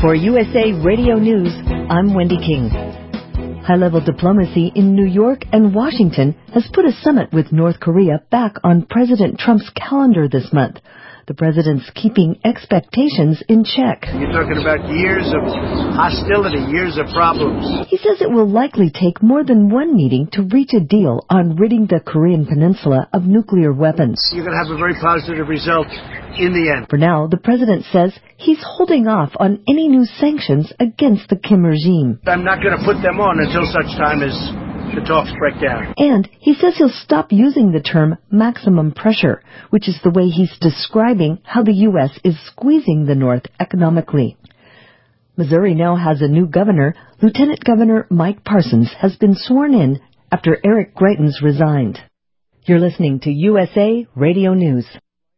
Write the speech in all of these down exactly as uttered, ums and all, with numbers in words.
For U S A Radio News, I'm Wendy King. High-level diplomacy in New York and Washington has put a summit with North Korea back on President Trump's calendar this month. The president's keeping expectations in check. You're talking about years of hostility, years of problems. He says it will likely take more than one meeting to reach a deal on ridding the Korean peninsula of nuclear weapons. You're going to have a very positive result in the end. For now, the president says he's holding off on any new sanctions against the Kim regime. I'm not going to put them on until such time as the talks break down. And he says he'll stop using the term maximum pressure, which is the way he's describing how the U S is squeezing the North economically. Missouri now has a new governor. Lieutenant Governor Mike Parsons has been sworn in after Eric Greitens resigned. You're listening to U S A Radio News.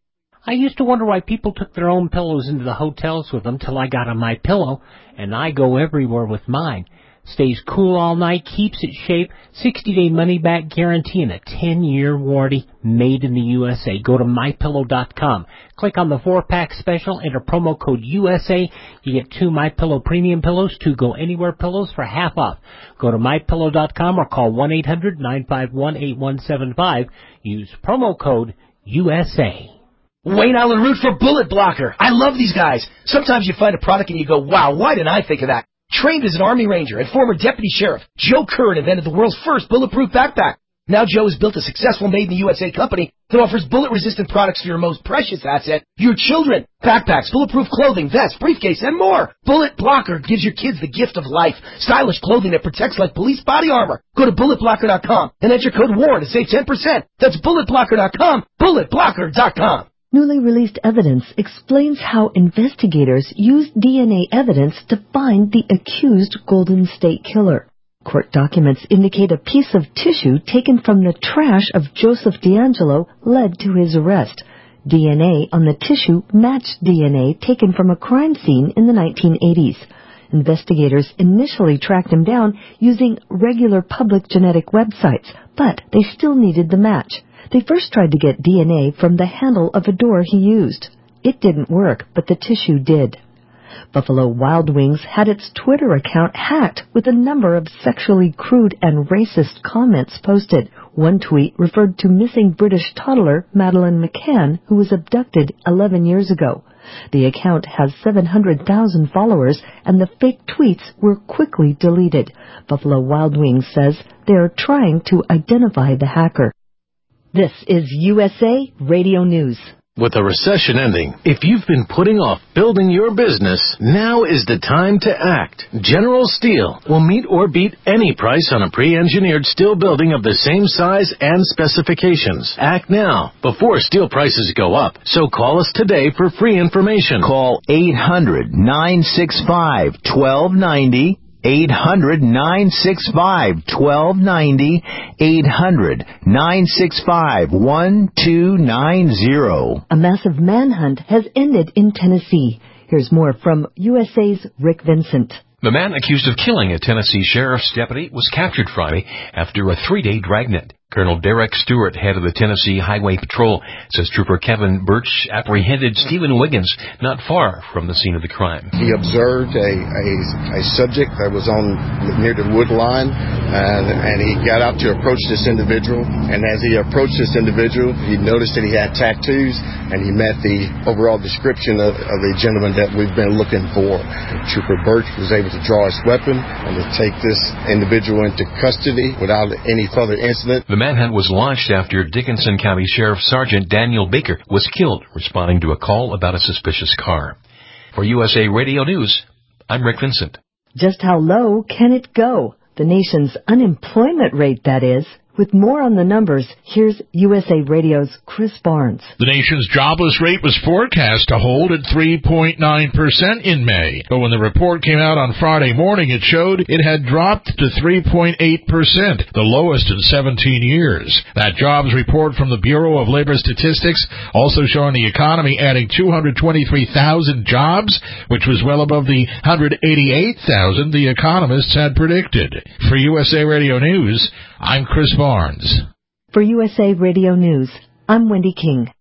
I used to wonder why people took their own pillows into the hotels with them till I got a MyPillow, and I go everywhere with mine. Stays cool all night, keeps its shape, sixty-day money-back guarantee, and a ten-year warranty made in the U S A. Go to my pillow dot com. Click on the four-pack special, enter promo code U S A. You get two MyPillow premium pillows, two Go Anywhere pillows for half off. Go to my pillow dot com or call one eight hundred nine five one eight one seven five. Use promo code U S A. Wayne Island Root for Bullet Blocker. I love these guys. Sometimes you find a product and you go, wow, why didn't I think of that? Trained as an Army Ranger and former Deputy Sheriff, Joe Curran invented the world's first bulletproof backpack. Now Joe has built a successful made-in-the-U S A company that offers bullet-resistant products for your most precious asset, your children. Backpacks, bulletproof clothing, vests, briefcase, and more. Bullet Blocker gives your kids the gift of life. Stylish clothing that protects like police body armor. Go to bullet blocker dot com and enter code WARN to save ten percent. That's bullet blocker dot com, bullet blocker dot com. Newly released evidence explains how investigators used D N A evidence to find the accused Golden State Killer. Court documents indicate a piece of tissue taken from the trash of Joseph DeAngelo led to his arrest. D N A on the tissue matched D N A taken from a crime scene in the nineteen eighties. Investigators initially tracked him down using regular public genetic websites, but they still needed the match. They first tried to get D N A from the handle of a door he used. It didn't work, but the tissue did. Buffalo Wild Wings had its Twitter account hacked with a number of sexually crude and racist comments posted. One tweet referred to missing British toddler Madeleine McCann, who was abducted eleven years ago. The account has seven hundred thousand followers, and the fake tweets were quickly deleted. Buffalo Wild Wings says they are trying to identify the hacker. This is U S A Radio News. With a recession ending, if you've been putting off building your business, now is the time to act. General Steel will meet or beat any price on a pre-engineered steel building of the same size and specifications. Act now, before steel prices go up. So call us today for free information. Call eight hundred nine six five one two nine zero. eight hundred nine six five one two nine zero. eight hundred nine six five one two nine zero. A massive manhunt has ended in Tennessee. Here's more from U S A's Rick Vincent. The man accused of killing a Tennessee sheriff's deputy was captured Friday after a three-day dragnet. Colonel Derek Stewart, head of the Tennessee Highway Patrol, says Trooper Kevin Birch apprehended Stephen Wiggins not far from the scene of the crime. He observed a, a, a subject that was on near the wood line, and, and he got out to approach this individual. And as he approached this individual, he noticed that he had tattoos, and he met the overall description of, of the gentleman that we've been looking for. Trooper Birch was able to draw his weapon and to take this individual into custody without any further incident. The manhunt was launched after Dickinson County Sheriff Sergeant Daniel Baker was killed responding to a call about a suspicious car. For U S A Radio News, I'm Rick Vincent. Just how low can it go? The nation's unemployment rate, that is. With more on the numbers, here's U S A Radio's Chris Barnes. The nation's jobless rate was forecast to hold at three point nine percent in May. But when the report came out on Friday morning, it showed it had dropped to three point eight percent, the lowest in seventeen years. That jobs report from the Bureau of Labor Statistics also showing the economy adding two hundred twenty-three thousand jobs, which was well above the one hundred eighty-eight thousand the economists had predicted. For U S A Radio News, I'm Chris Barnes. For U S A Radio News, I'm Wendy King.